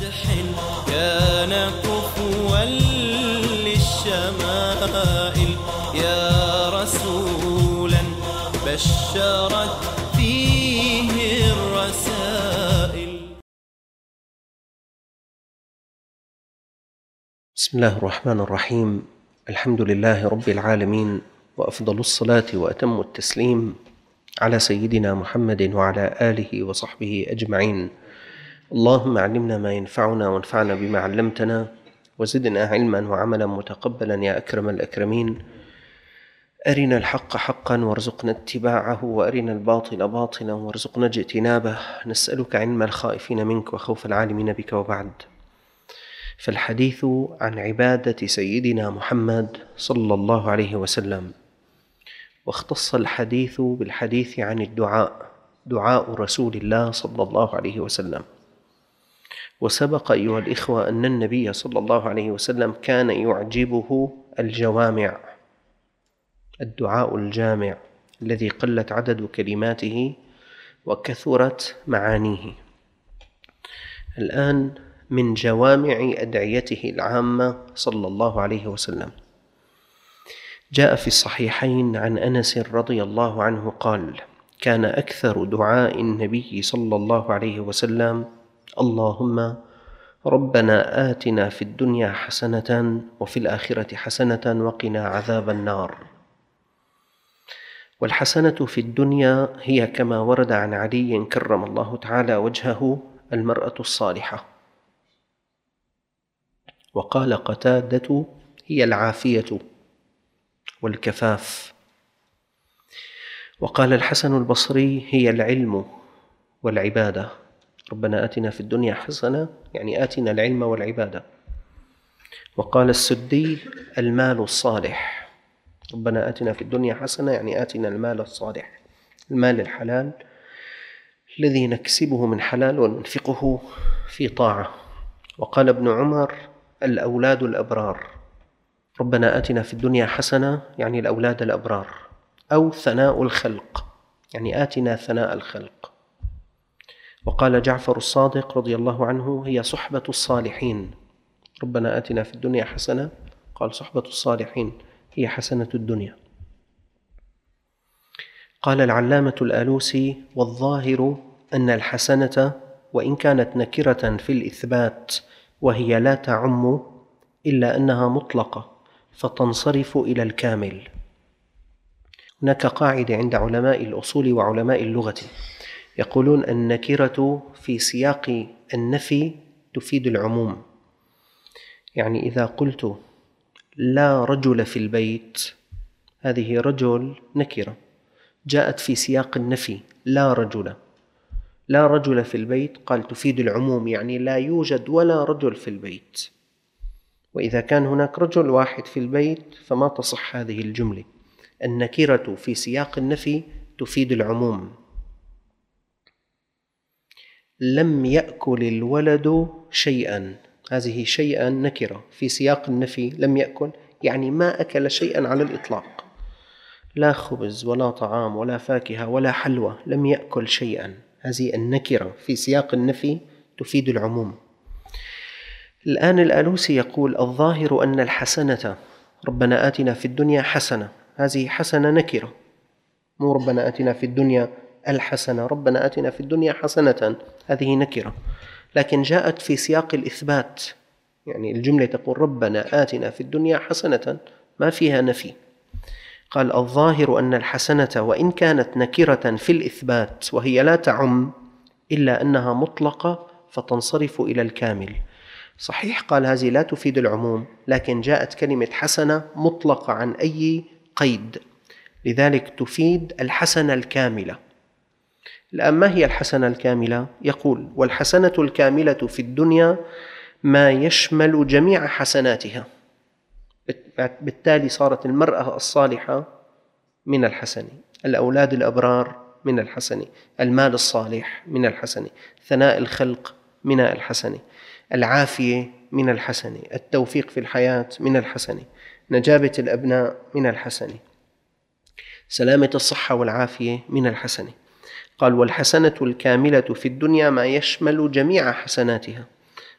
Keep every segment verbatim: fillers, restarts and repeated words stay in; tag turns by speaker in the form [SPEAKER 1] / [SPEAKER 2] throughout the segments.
[SPEAKER 1] فتح كان كفوا للشمائل يا رسولا بشرت فيه الرسائل.
[SPEAKER 2] بسم الله الرحمن الرحيم. الحمد لله رب العالمين، وأفضل الصلاة وأتم التسليم على سيدنا محمد وعلى آله وصحبه أجمعين. اللهم علمنا ما ينفعنا وانفعنا بما علمتنا وزدنا علما وعملا متقبلا يا أكرم الأكرمين. أرنا الحق حقا وارزقنا اتباعه، وأرنا الباطل باطلا وارزقنا اجتنابه. نسألك علم الخائفين منك وخوف العالمين بك. وبعد، فالحديث عن عبادة سيدنا محمد صلى الله عليه وسلم، واختص الحديث بالحديث عن الدعاء، دعاء رسول الله صلى الله عليه وسلم. وسبق أيها الإخوة أن النبي صلى الله عليه وسلم كان يعجبه الجوامع، الدعاء الجامع الذي قلت عدد كلماته وكثرت معانيه. الآن من جوامع أدعيته العامة صلى الله عليه وسلم، جاء في الصحيحين عن أنس رضي الله عنه قال: كان أكثر دعاء النبي صلى الله عليه وسلم: اللهم ربنا آتنا في الدنيا حسنة وفي الآخرة حسنة وقنا عذاب النار. والحسنة في الدنيا هي كما ورد عن علي كرم الله تعالى وجهه المرأة الصالحة. وقال قتادة: هي العافية والكفاف. وقال الحسن البصري: هي العلم والعبادة. ربنا آتنا في الدنيا حسنة يعني آتنا العلم والعبادة. وقال السدي: المال الصالح. ربنا آتنا في الدنيا حسنة يعني آتنا المال الصالح، المال الحلال الذي نكسبه من حلال وننفقه في طاعة. وقال ابن عمر: الأولاد الأبرار. ربنا آتنا في الدنيا حسنة يعني الأولاد الأبرار، أو ثناء الخلق يعني آتنا ثناء الخلق. وقال جعفر الصادق رضي الله عنه: هي صحبة الصالحين. ربنا آتنا في الدنيا حسنة، قال صحبة الصالحين هي حسنة الدنيا. قال العلامة الآلوسي: والظاهر أن الحسنة وإن كانت نكرة في الإثبات وهي لا تعم إلا أنها مطلقة فتنصرف إلى الكامل. هناك قاعدة عند علماء الأصول وعلماء اللغة يقولون: النكرة في سياق النفي تفيد العموم. يعني إذا قلت لا رجل في البيت، هذه رجل نكرة جاءت في سياق النفي، لا رجل، لا رجل في البيت، قال تفيد العموم يعني لا يوجد ولا رجل في البيت. وإذا كان هناك رجل واحد في البيت فما تصح هذه الجملة. النكرة في سياق النفي تفيد العموم. لم يأكل الولد شيئا، هذه شيئا نكرة في سياق النفي، لم يأكل يعني ما أكل شيئا على الإطلاق، لا خبز ولا طعام ولا فاكهة ولا حلوى، لم يأكل شيئا. هذه النكرة في سياق النفي تفيد العموم. الآن الآلوسي يقول: الظاهر أن الحسنة ربنا آتنا في الدنيا حسنة، هذه حسنة نكرة، مو ربنا آتنا في الدنيا الحسنة، ربنا آتنا في الدنيا حسنة، هذه نكرة، لكن جاءت في سياق الإثبات، يعني الجملة تقول ربنا آتنا في الدنيا حسنة، ما فيها نفي. قال: الظاهر أن الحسنة وإن كانت نكرة في الإثبات وهي لا تعم إلا أنها مطلقة فتنصرف إلى الكامل. صحيح، قال هذه لا تفيد العموم، لكن جاءت كلمة حسنة مطلقة عن أي قيد، لذلك تفيد الحسنة الكاملة. الآن ما هي الحسنة الكاملة؟ يقول: والحسنة الكاملة في الدنيا ما يشمل جميع حسناتها. بالتالي صارت المرأة الصالحة من الحسن، الأولاد الأبرار من الحسن، المال الصالح من الحسن، ثناء الخلق من الحسن، العافية من الحسن، التوفيق في الحياة من الحسن، نجابة الأبناء من الحسن، سلامة الصحة والعافية من الحسن. قال: والحسنة الكاملة في الدنيا ما يشمل جميع حسناتها.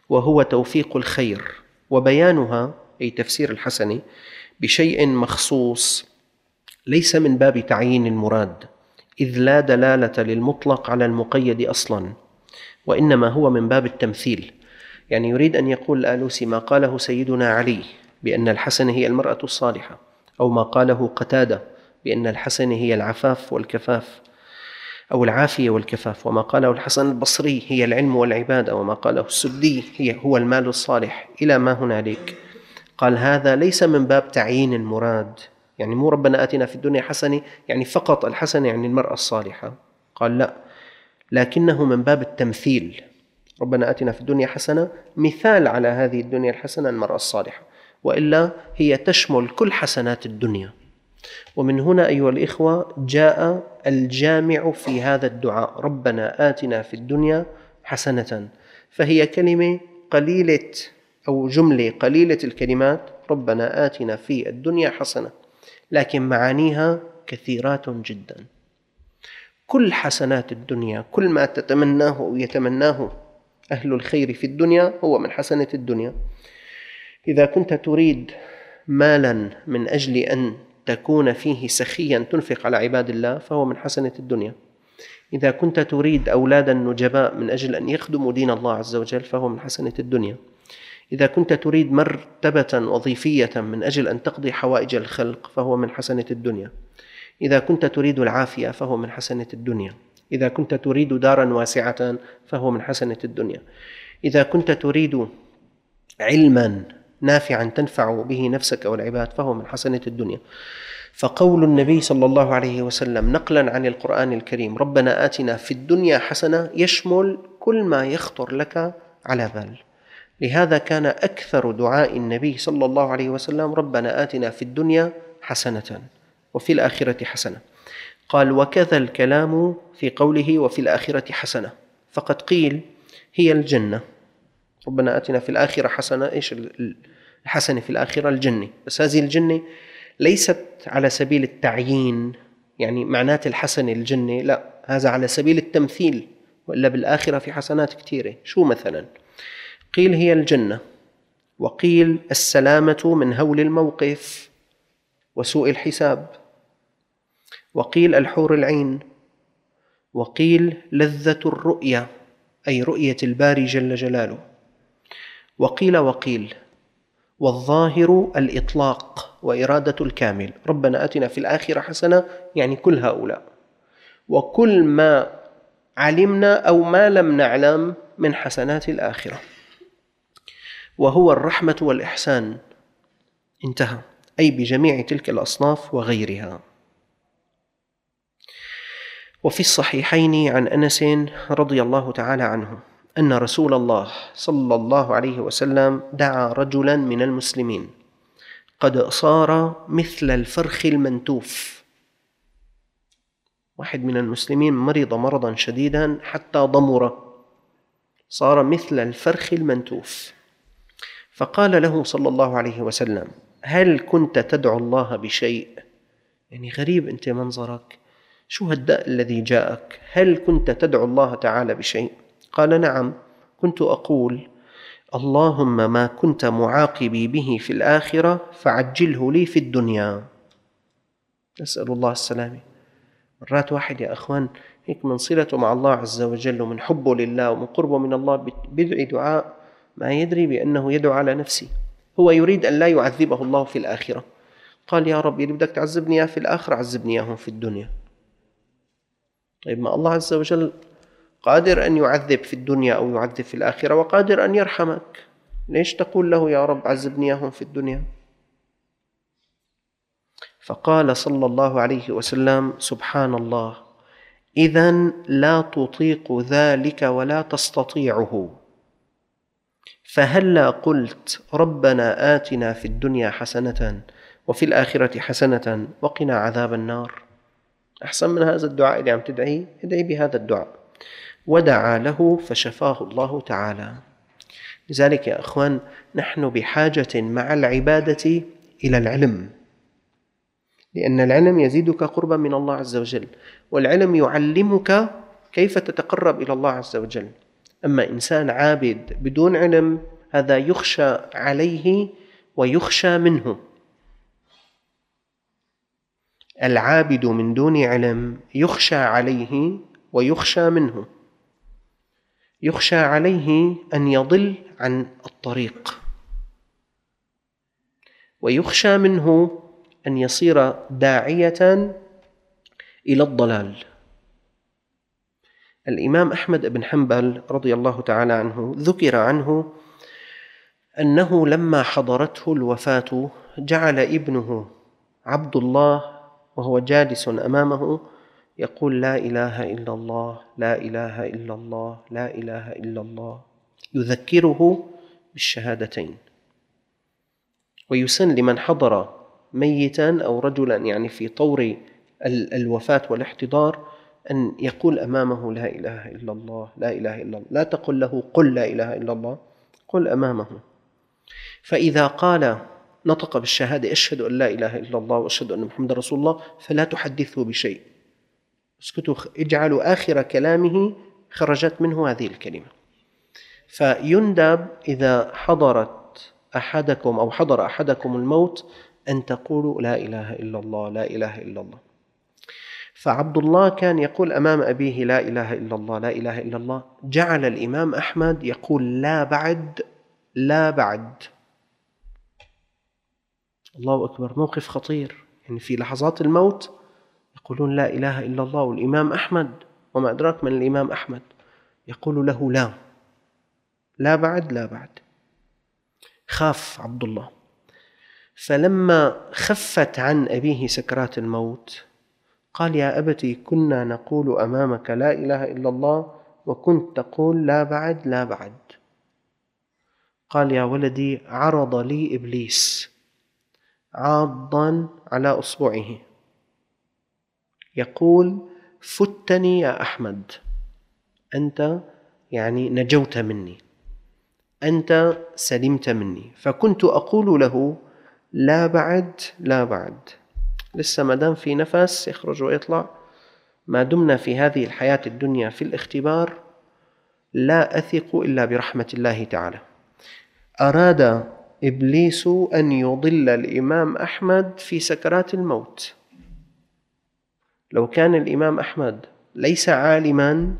[SPEAKER 2] وهو توفيق الخير، وبيانها أي تفسير الحسنة بشيء مخصوص ليس من باب تعيين المراد، إذ لا دلالة للمطلق على المقيد أصلا، وإنما هو من باب التمثيل. يعني يريد أن يقول الآلوسي ما قاله سيدنا علي بأن الحسنة هي المرأة الصالحة، أو ما قاله قتادة بأن الحسنة هي العفاف والكفاف أو العافية والكفاف، وما قاله الحسن البصري هي العلم والعبادة، وما قاله السدي هي هو المال الصالح، إلى ما هنالك. قال هذا ليس من باب تعيين المراد، يعني مو ربنا آتنا في الدنيا حسنة يعني فقط الحسنة يعني المرأة الصالحة، قال لا، لكنه من باب التمثيل. ربنا آتنا في الدنيا حسنة مثال على هذه الدنيا الحسنة المرأة الصالحة، وإلا هي تشمل كل حسنات الدنيا. ومن هنا أيها الإخوة جاء الجامع في هذا الدعاء، ربنا آتنا في الدنيا حسنة، فهي كلمة قليلة أو جملة قليلة الكلمات، ربنا آتنا في الدنيا حسنة، لكن معانيها كثيرات جدا. كل حسنات الدنيا، كل ما تتمناه أو يتمناه أهل الخير في الدنيا هو من حسنة الدنيا. إذا كنت تريد مالا من أجل أن تكون فيه سخيا تنفق على عباد الله فهو من حسنة الدنيا. إذا كنت تريد أولادا نجباء من أجل أن يخدموا دين الله عز وجل فهو من حسنة الدنيا. إذا كنت تريد مرتبة وظيفية من أجل أن تقضي حوائج الخلق فهو من حسنة الدنيا. إذا كنت تريد العافية فهو من حسنة الدنيا. إذا كنت تريد دارا واسعة فهو من حسنة الدنيا. إذا كنت تريد علما نافعا تنفع به نفسك والعباد فهو من حسنة الدنيا. فقول النبي صلى الله عليه وسلم نقلا عن القرآن الكريم ربنا آتنا في الدنيا حسنة يشمل كل ما يخطر لك على بال. لهذا كان أكثر دعاء النبي صلى الله عليه وسلم ربنا آتنا في الدنيا حسنة وفي الآخرة حسنة. قال وكذا الكلام في قوله وفي الآخرة حسنة، فقد قيل هي الجنة. ربنا آتنا في الآخرة حسنة، إيش الحسنة في الآخرة؟ الجنة. بس هذه الجنة ليست على سبيل التعيين، يعني معنات الحسنة الجنة، لا، هذا على سبيل التمثيل، وإلا بالآخرة في حسنات كثيرة. شو مثلا؟ قيل هي الجنة، وقيل السلامة من هول الموقف وسوء الحساب، وقيل الحور العين، وقيل لذة الرؤية أي رؤية الباري جل جلاله، وقيل وقيل والظاهر الإطلاق وإرادة الكامل. ربنا آتنا في الآخرة حسنة يعني كل هؤلاء، وكل ما علمنا أو ما لم نعلم من حسنات الآخرة، وهو الرحمة والإحسان، انتهى، أي بجميع تلك الأصناف وغيرها. وفي الصحيحين عن أنس رضي الله تعالى عنه أن رسول الله صلى الله عليه وسلم دعا رجلا من المسلمين قد صار مثل الفرخ المنتوف. واحد من المسلمين مرض مرضا شديدا حتى ضمر، صار مثل الفرخ المنتوف، فقال له صلى الله عليه وسلم هل كنت تدعو الله بشيء؟ يعني غريب أنت منظرك، شو هالداء الذي جاءك؟ هل كنت تدعو الله تعالى بشيء؟ قال نعم، كنت أقول اللهم ما كنت معاقبي به في الآخرة فعجله لي في الدنيا. نسأل الله السلامة. مرات واحد يا أخوان هيك من صلته مع الله عز وجل ومن حبه لله ومن قربه من الله بدعي دعاء ما يدري بأنه يدعو على نفسه. هو يريد أن لا يعذبه الله في الآخرة، قال يا رب اللي بدك تعذبني في الآخرة عذبني إياهم في الدنيا. طيب ما الله عز وجل قادر أن يعذب في الدنيا أو يعذب في الآخرة، وقادر أن يرحمك، ليش تقول له يا رب عذبني إياهم في الدنيا؟ فقال صلى الله عليه وسلم سبحان الله، إذن لا تطيق ذلك ولا تستطيعه، فهلا قلت ربنا آتنا في الدنيا حسنة وفي الآخرة حسنة وقنا عذاب النار. أحسن من هذا الدعاء اللي عم تدعيه، ادعي بهذا الدعاء. ودعا له فشفاه الله تعالى. لذلك يا أخوان نحن بحاجة مع العبادة إلى العلم، لأن العلم يزيدك قربا من الله عز وجل، والعلم يعلمك كيف تتقرب إلى الله عز وجل. أما إنسان عابد بدون علم هذا يخشى عليه ويخشى منه. العابد من دون علم يخشى عليه ويخشى منه. يخشى عليه أن يضل عن الطريق، ويخشى منه أن يصير داعية إلى الضلال. الإمام أحمد بن حنبل رضي الله تعالى عنه ذكر عنه أنه لما حضرته الوفاة جعل ابنه عبد الله وهو جالس أمامه يقول: لا إله إلا الله، لا إله إلا الله، لا إله إلا الله، يذكره بالشهادتين. ويسن لمن حضر ميتا أو رجلا يعني في طور الوفاة والاحتضار أن يقول أمامه: لا إله إلا الله، لا إله إلا الله. لا تقل له قل لا إله إلا الله، قل أمامه. فإذا قال نطق بالشهادة أشهد أن لا إله إلا الله وأشهد أن محمد رسول الله فلا تحدثه بشيء، اسكتوا، اجعلوا آخر كلامه خرجت منه هذه الكلمة. فيندب إذا حضرت أحدكم أو حضر أحدكم الموت أن تقولوا لا إله إلا الله، لا إله إلا الله. فعبد الله كان يقول أمام أبيه لا إله إلا الله، لا إله إلا الله. جعل الإمام أحمد يقول لا بعد، لا بعد. الله أكبر، موقف خطير. يعني في لحظات الموت يقولون لا إله إلا الله، والإمام أحمد وما أدراك من الإمام أحمد يقول له لا، لا بعد، لا بعد. خاف عبد الله. فلما خفت عن أبيه سكرات الموت قال: يا أبتي كنا نقول أمامك لا إله إلا الله وكنت تقول لا بعد، لا بعد. قال: يا ولدي عرض لي إبليس عاضا على أصبعه يقول: فتني يا أحمد، أنت يعني نجوت مني، أنت سلمت مني. فكنت أقول له لا بعد، لا بعد. لسه ما دام في نفس يخرج ويطلع، ما دمنا في هذه الحياة الدنيا في الاختبار لا أثق إلا برحمة الله تعالى. أراد إبليس أن يضل الإمام أحمد في سكرات الموت. لو كان الإمام أحمد ليس عالما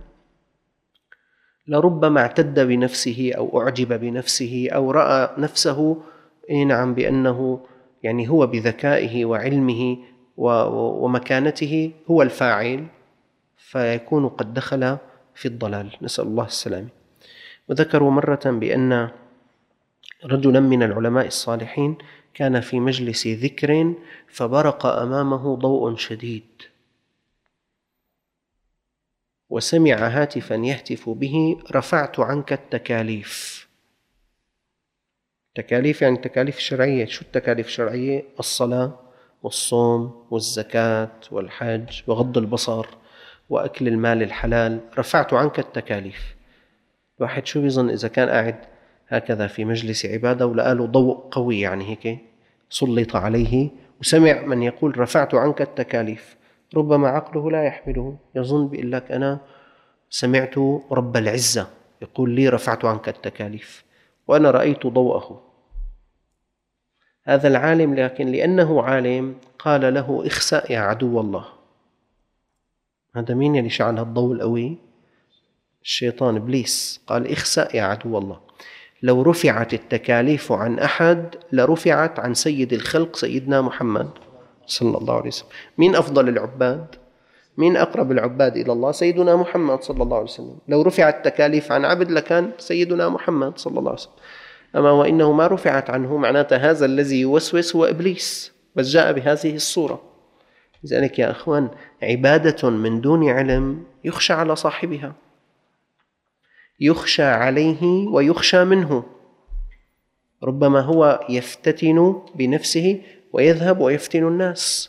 [SPEAKER 2] لربما اعتد بنفسه أو أعجب بنفسه أو رأى نفسه نعم بأنه يعني هو بذكائه وعلمه ومكانته هو الفاعل، فيكون قد دخل في الضلال، نسأل الله السلامة. وذكروا مرة بأن رجلا من العلماء الصالحين كان في مجلس ذكر فبرق أمامه ضوء شديد، وسمع هاتفا يهتف به: رفعت عنك التكاليف. تكاليف يعني تكاليف شرعية. شو التكاليف الشرعية؟ الصلاة والصوم والزكاة والحج وغض البصر وأكل المال الحلال. رفعت عنك التكاليف. الواحد شو بيظن إذا كان قاعد هكذا في مجلس عبادة ولقاله ضوء قوي يعني هيك سلط عليه وسمع من يقول رفعت عنك التكاليف، ربما عقله لا يحمله، يظن بيقول لك أنا سمعت رب العزة يقول لي رفعت عنك التكاليف وأنا رأيت ضوءه. هذا العالم لكن لأنه عالم قال له: اخسأ يا عدو الله. هذا مين اللي شعل هالضوء القوي؟ الشيطان إبليس. قال: اخسأ يا عدو الله. لو رفعت التكاليف عن أحد لرفعت عن سيد الخلق سيدنا محمد صلى الله عليه وسلم. مين أفضل العباد؟ مين أقرب العباد إلى الله؟ سيدنا محمد صلى الله عليه وسلم. لو رفعت التكاليف عن عبد لكان سيدنا محمد صلى الله عليه وسلم. أما وإنه ما رفعت عنه، معناته هذا الذي يوسوس هو إبليس، بس جاء بهذه الصورة. لذلك يا أخوان، عبادة من دون علم يخشى على صاحبها، يخشى عليه ويخشى منه. ربما هو يفتتن بنفسه ويذهب ويفتن الناس.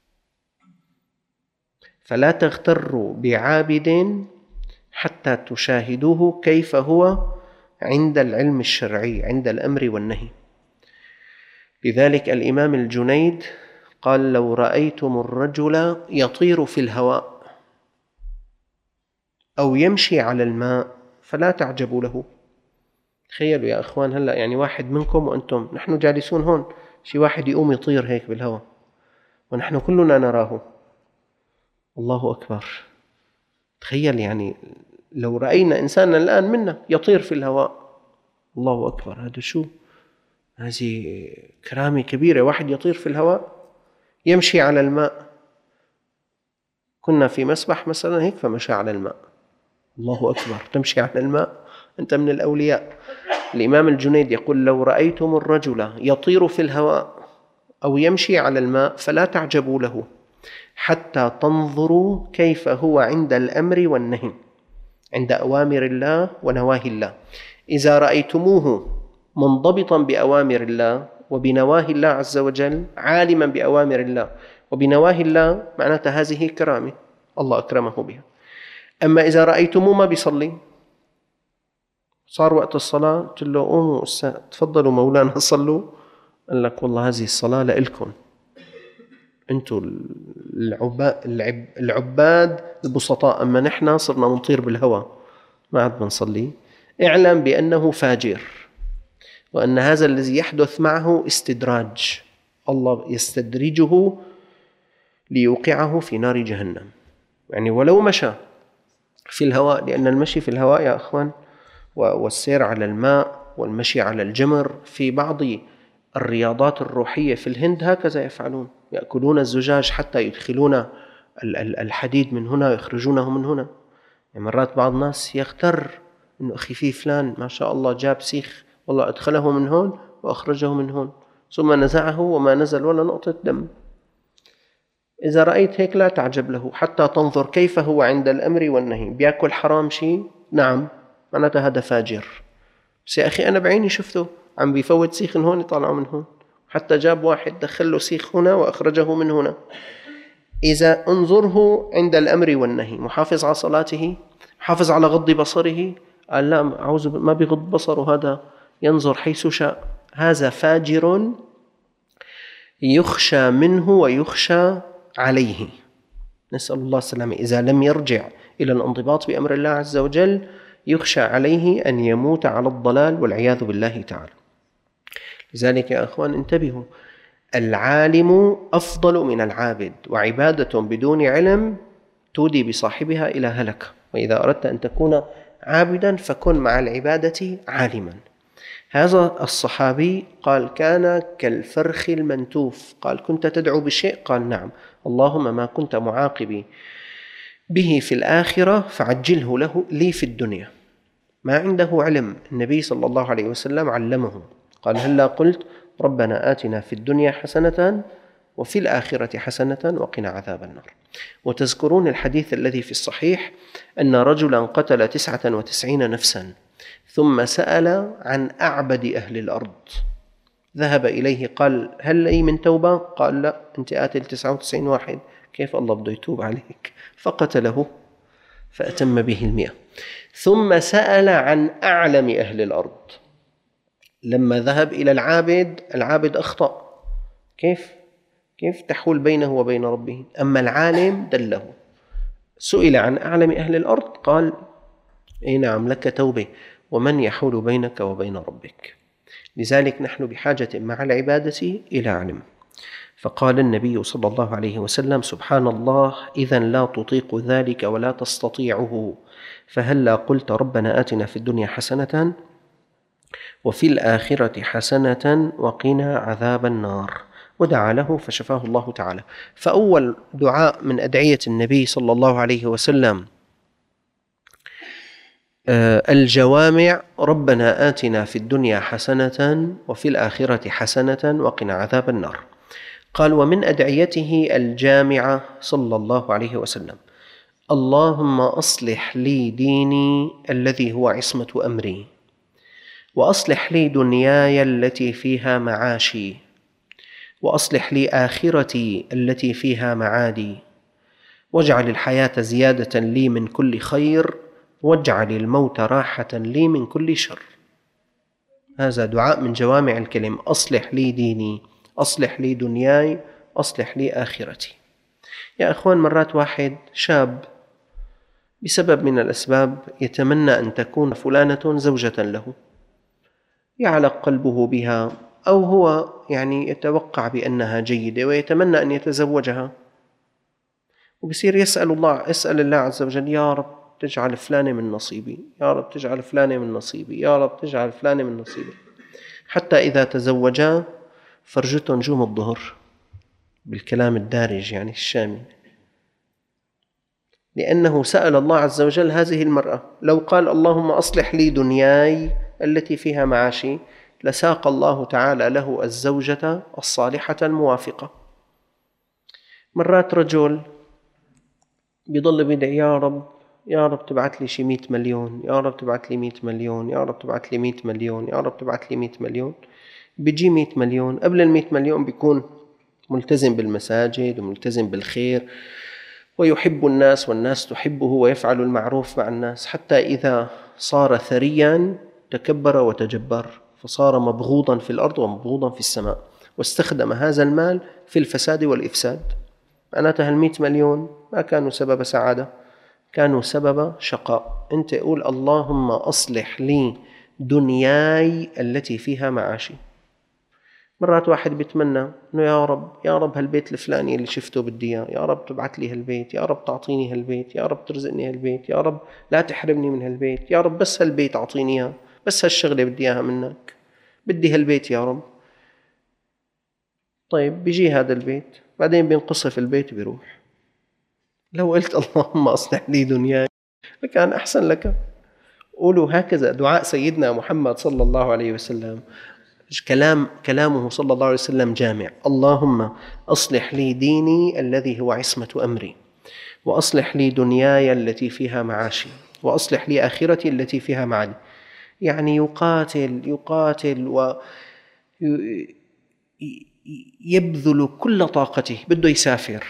[SPEAKER 2] فلا تغتروا بعابد حتى تشاهدوه كيف هو عند العلم الشرعي، عند الأمر والنهي. لذلك الإمام الجنيد قال: لو رأيتم الرجل يطير في الهواء أو يمشي على الماء فلا تعجبوا له. تخيلوا يا أخوان، هلأ يعني واحد منكم وأنتم نحن جالسون هون، شي واحد يقوم يطير هيك بالهواء ونحن كلنا نراه. الله أكبر. تخيل يعني لو رأينا إنسانا الآن منا يطير في الهواء، الله أكبر. هذا شو؟ هذه كرامة كبيرة، واحد يطير في الهواء يمشي على الماء. كنا في مسبح مثلا هيك فمشى على الماء، الله أكبر. تمشي على الماء، أنت من الأولياء. الإمام الجنيد يقول: لو رأيتم الرجل يطير في الهواء أو يمشي على الماء فلا تعجبوا له حتى تنظروا كيف هو عند الأمر والنهي، عند أوامر الله ونواهي الله. إذا رأيتموه منضبطا بأوامر الله وبنواهي الله عز وجل، عالما بأوامر الله وبنواهي الله، معناتها هذه كرامة الله أكرمه بها. أما إذا رأيتموه ما بيصلي، صار وقت الصلاة قلت له: قوموا أستاذ، تفضلوا مولانا صلوا، قال لك: والله هذه الصلاة لإلكم أنتوا العباد البسطاء، أما نحن صرنا نطير بالهواء ما عاد بنصلي. اعلم بأنه فاجر، وأن هذا الذي يحدث معه استدراج، الله يستدرجه ليوقعه في نار جهنم. يعني ولو مشى في الهواء، لأن المشي في الهواء يا أخوان والسير على الماء والمشي على الجمر في بعض الرياضات الروحية في الهند هكذا يفعلون، يأكلون الزجاج حتى يدخلون الحديد من هنا ويخرجونه من هنا. يعني مرات بعض الناس يغتر إنه أخي في فلان ما شاء الله جاب سيخ، والله أدخله من هون وأخرجه من هون ثم نزعه وما نزل ولا نقطة دم. إذا رأيت هيك لا تعجب له حتى تنظر كيف هو عند الأمر والنهي. بيأكل حرام شيء، نعم، معناتها هذا فاجر. بس يا أخي أنا بعيني شفته عم بيفوت سيخ من هون يطلعه من هون، حتى جاب واحد دخله سيخ هنا وأخرجه من هنا. إذا انظره عند الأمر والنهي، محافظ على صلاته، محافظ على غض بصره، قال لا أعوذ ما بغض بصره، هذا ينظر حيث شاء، هذا فاجر يخشى منه ويخشى عليه، نسأل الله السلامة. إذا لم يرجع إلى الانضباط بأمر الله عز وجل يخشى عليه أن يموت على الضلال والعياذ بالله تعالى. لذلك يا أخوان انتبهوا، العالم أفضل من العابد، وعبادة بدون علم تودي بصاحبها إلى هلكة. وإذا أردت أن تكون عابدا فكن مع العبادة عالما. هذا الصحابي قال: كان كالفرخ المنتوف. قال: كنت تدعو بشيء؟ قال: نعم، اللهم ما كنت معاقبي به في الآخرة فعجله له لي في الدنيا. ما عنده علم، النبي صلى الله عليه وسلم علمه، قال: هلا قلت ربنا آتنا في الدنيا حسنة وفي الآخرة حسنة وقنا عذاب النار. وتذكرون الحديث الذي في الصحيح أن رجلا قتل تسعة وتسعين نفسا ثم سأل عن أعبد أهل الأرض، ذهب إليه قال: هل لي من توبة؟ قال: لا، أنت قاتل تسعة وتسعين واحد، كيف الله بده يتوب عليك؟ فقتله فأتم به المئة. ثم سأل عن أعلم أهل الأرض، لما ذهب إلى العابد، العابد أخطأ، كيف كيف تحول بينه وبين ربه؟ أما العالم دله. سئل عن أعلم أهل الأرض قال: أي نعم، لك توبة، ومن يحول بينك وبين ربك. لذلك نحن بحاجة مع العبادة إلى علم. فقال النبي صلى الله عليه وسلم: سبحان الله، إذا لا تطيق ذلك ولا تستطيعه، فهلا قلت ربنا آتنا في الدنيا حسنة وفي الآخرة حسنة وقنا عذاب النار. ودعا له فشفاه الله تعالى. فأول دعاء من أدعية النبي صلى الله عليه وسلم الجوامع: ربنا آتنا في الدنيا حسنة وفي الآخرة حسنة وقنا عذاب النار. قال: ومن أدعيته الجامعة صلى الله عليه وسلم: اللهم أصلح لي ديني الذي هو عصمة أمري، وأصلح لي دنياي التي فيها معاشي، وأصلح لي آخرتي التي فيها معادي، واجعل الحياة زيادة لي من كل خير، واجعل الموت راحة لي من كل شر. هذا دعاء من جوامع الكلم: أصلح لي ديني، أصلح لي دنياي، أصلح لي آخرتي. يا أخوان، مرات واحد شاب بسبب من الأسباب يتمنى أن تكون فلانة زوجة له، يعلق قلبه بها، أو هو يعني يتوقع بأنها جيدة ويتمنى أن يتزوجها، وبصير يسأل الله يسأل الله عز وجل: يا رب تجعل فلانة من نصيبي، يا رب تجعل فلانة من نصيبي، يا رب تجعل فلانة من نصيبي، حتى إذا تزوجا فرجته نجوم الظهر بالكلام الدارج يعني الشامي، لأنه سأل الله عز وجل هذه المرأة. لو قال: اللهم أصلح لي دنياي التي فيها معاشي، لساق الله تعالى له الزوجة الصالحة الموافقة. مرات رجل بيضل بيدعي: يا رب يا رب تبعت لي شي مئة مليون، يا رب تبعت لي مئة مليون، يا رب تبعت لي مئة مليون، يا رب تبعت لي مئة مليون. بيجي مئة مليون، قبل المئة مليون بيكون ملتزم بالمساجد وملتزم بالخير ويحب الناس والناس تحبه ويفعل المعروف مع الناس، حتى إذا صار ثريا تكبر وتجبر، فصار مبغوضا في الأرض ومبغوضا في السماء، واستخدم هذا المال في الفساد والإفساد. معناتها المئة مليون ما كانوا سبب سعادة، كانوا سبب شقاء. أنت قول: اللهم أصلح لي دنياي التي فيها معاشي. مرات واحد بيتمنى إنه يا رب يا رب هالبيت الفلاني اللي شفته بدي إياه، يا رب تبعت لي هالبيت، يا رب تعطيني هالبيت، يا رب ترزقني هالبيت، يا رب لا تحرمني من هالبيت، يا رب بس هالبيت أعطيني إياه، بس هالشغلة بدي إياها منك، بدي هالبيت يا رب. طيب بيجي هذا البيت، بعدين بينقصف البيت بيروح. لو قلت اللهم أصلح لي دنياي لكان أحسن لك. قولوا هكذا دعاء سيدنا محمد صلى الله عليه وسلم، كلام كلامه صلى الله عليه وسلم جامع: اللهم أصلح لي ديني الذي هو عصمة أمري، وأصلح لي دنياي التي فيها معاشي، وأصلح لي آخرتي التي فيها معادي. يعني يقاتل يقاتل ويبذل كل طاقته، بده يسافر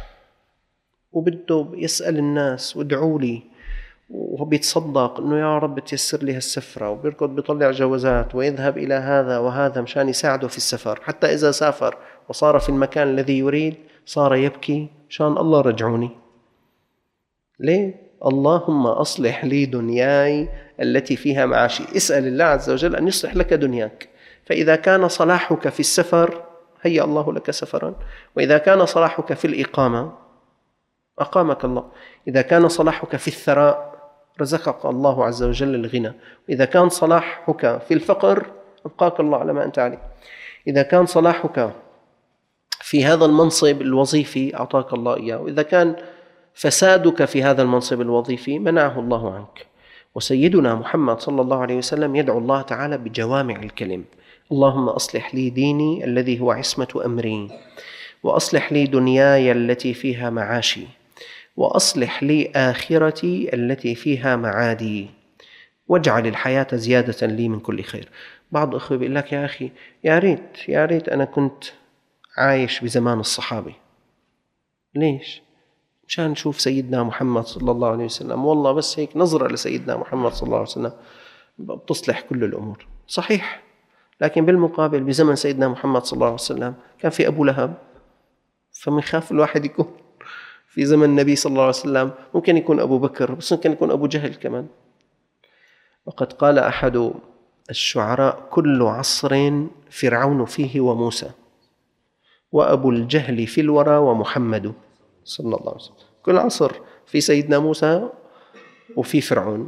[SPEAKER 2] وبده يسأل الناس وادعوا لي، وهو بيتصدق إنه يا رب تيسر لي هالسفرة، وبيركض بيطلع جوازات ويذهب إلى هذا وهذا مشان يساعده في السفر. حتى إذا سافر وصار في المكان الذي يريد صار يبكي مشان الله رجعوني. ليه؟ اللهم أصلح لي دنياي التي فيها معاشي. اسأل الله عز وجل أن يصلح لك دنياك، فإذا كان صلاحك في السفر هيأ الله لك سفرا، وإذا كان صلاحك في الإقامة أقامك الله، إذا كان صلاحك في الثراء رزقك الله عز وجل الغنى، وإذا كان صلاحك في الفقر أبقاك الله على ما أنت عليه، إذا كان صلاحك في هذا المنصب الوظيفي أعطاك الله إياه، وإذا كان فسادك في هذا المنصب الوظيفي منعه الله عنك. وسيدنا محمد صلى الله عليه وسلم يدعو الله تعالى بجوامع الكلم: اللهم أصلح لي ديني الذي هو عصمة أمري، وأصلح لي دنياي التي فيها معاشي، وأصلح لي آخرتي التي فيها معادي، واجعل الحياة زيادة لي من كل خير. بعض أخوة بيقول لك: يا أخي يا ريت يا ريت أنا كنت عايش بزمان الصحابة. ليش؟ مشان نشوف سيدنا محمد صلى الله عليه وسلم، والله بس هيك نظرة لسيدنا محمد صلى الله عليه وسلم بتصلح كل الأمور. صحيح، لكن بالمقابل بزمن سيدنا محمد صلى الله عليه وسلم كان في أبو لهب، فمنخاف الواحد يكون في زمن النبي صلى الله عليه وسلم ممكن يكون أبو بكر، بس ممكن يكون أبو جهل كمان. وقد قال أحد الشعراء: كل عصر فرعون فيه وموسى، وأبو الجهل في الورى ومحمد صلى الله عليه وسلم. كل عصر في سيدنا موسى وفي فرعون،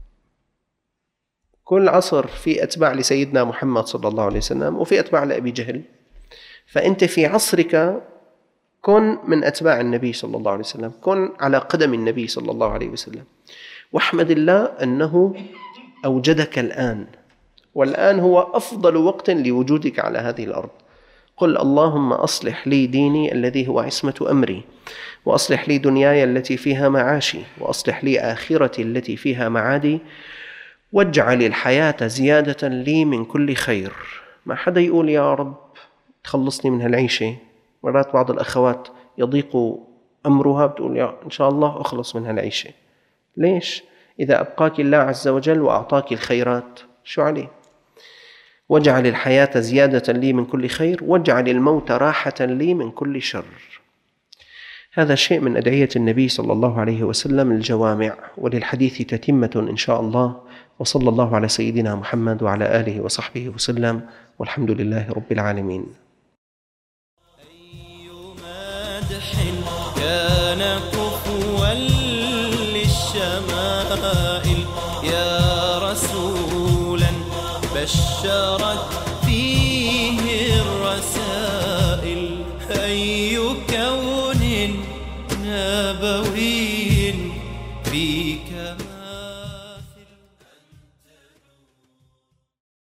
[SPEAKER 2] كل عصر في أتباع لسيدنا محمد صلى الله عليه وسلم وفي أتباع لأبي جهل. فأنت في عصرك كن من أتباع النبي صلى الله عليه وسلم، كن على قدم النبي صلى الله عليه وسلم، واحمد الله أنه أوجدك الآن، والآن هو أفضل وقت لوجودك على هذه الأرض. قل اللهم أصلح لي ديني الذي هو عصمة أمري، وأصلح لي دنياي التي فيها معاشي، وأصلح لي آخرتي التي فيها معادي، واجعل الحياة زيادة لي من كل خير. ما حدا يقول يا رب تخلصني من هالعيشة. مرات بعض الأخوات يضيق أمرها بتقول يا إن شاء الله أخلص من هالعيشة. ليش؟ إذا أبقاك الله عز وجل وأعطاك الخيرات شو عليه؟ واجعل الحياة زيادة لي من كل خير، واجعل الموت راحة لي من كل شر. هذا شيء من أدعية النبي صلى الله عليه وسلم الجوامع، وللحديث تتمة إن شاء الله. وصلى الله على سيدنا محمد وعلى آله وصحبه وسلم، والحمد لله رب العالمين.
[SPEAKER 1] أي مدح كان كفوا للشمائل يا رسولا بشرت فيه الرسائل. أي كون نبوي